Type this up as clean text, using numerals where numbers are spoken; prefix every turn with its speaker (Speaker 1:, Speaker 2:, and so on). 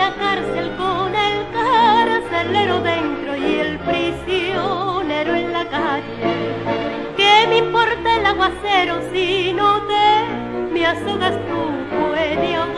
Speaker 1: la cárcel con el carcelero dentro y el prisionero en la calle. ¿Qué me importa el aguacero si no te me azogas tú, pues de